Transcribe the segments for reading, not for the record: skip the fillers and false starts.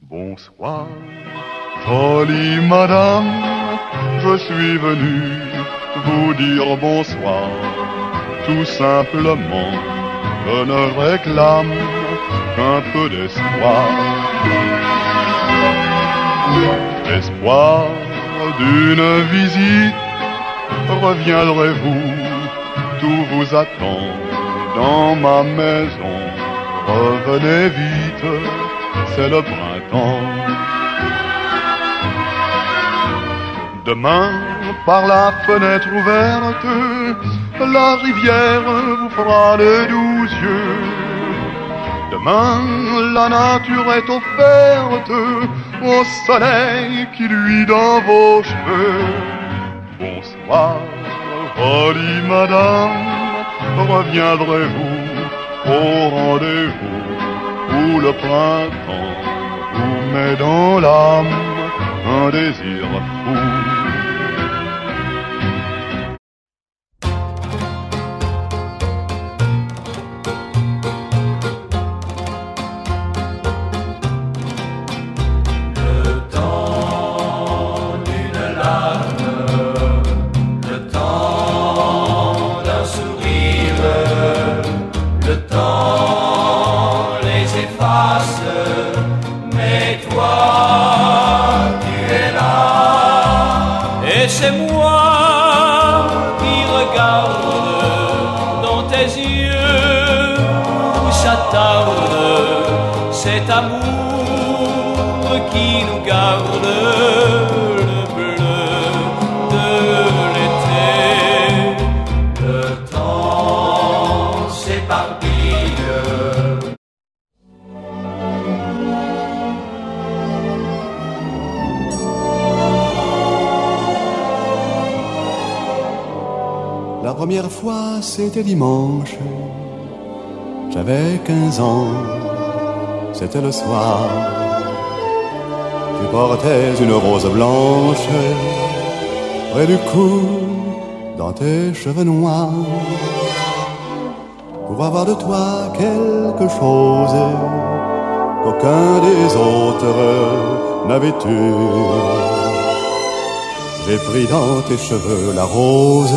Bonsoir, jolie madame, je suis venu vous dire bonsoir. Tout simplement, je ne réclame qu'un peu d'espoir. Espoir d'une visite, reviendrez-vous, tout vous attend dans ma maison. Revenez vite, c'est le printemps. Demain, par la fenêtre ouverte, la rivière vous fera les doux yeux. Demain, la nature est offerte au soleil qui luit dans vos cheveux. Bonsoir, jolie madame, reviendrez-vous au rendez-vous où le printemps vous met dans l'âme un désir fou. C'est moi qui regarde dans tes yeux où s'attarde cet amour qui nous garde le bleu de l'été. Le temps s'éparpille. La première fois, c'était dimanche. J'avais 15 ans, c'était le soir. Tu portais une rose blanche près du cou, dans tes cheveux noirs. Pour avoir de toi quelque chose qu'aucun des autres n'avait eu, j'ai pris dans tes cheveux la rose.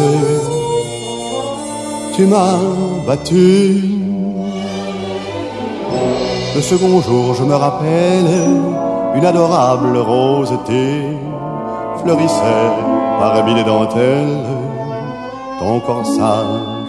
Tu m'as battu. Le second jour, je me rappelle, une adorable roseté fleurissait parmi les dentelles ton corsage.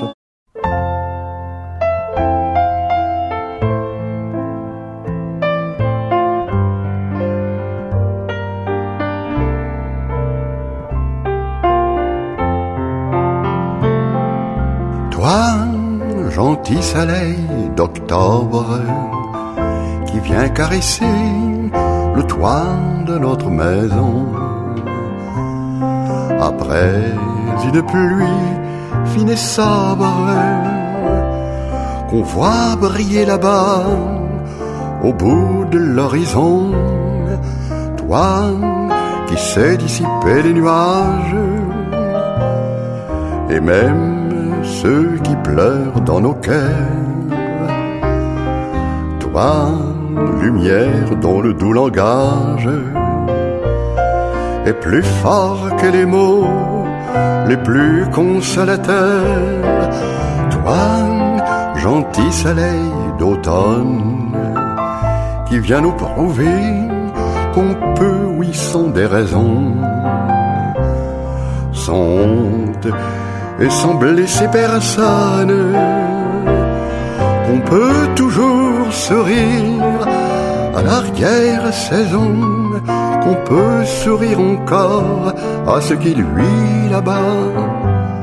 Gentil soleil d'octobre qui vient caresser le toit de notre maison. Après une pluie fine et sobre qu'on voit briller là-bas au bout de l'horizon, toi qui sais dissiper les nuages et même ceux qui pleurent dans nos cœurs. Toi, lumière dont le doux langage est plus fort que les mots les plus consolateurs. Toi, gentil soleil d'automne qui vient nous prouver qu'on peut, oui, sans des raisons, sans honte et sans blesser personne, qu'on peut toujours sourire à l'arrière-saison, qu'on peut sourire encore à ce qui luit là-bas,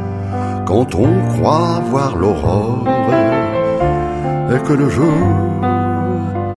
quand on croit voir l'aurore et que le jour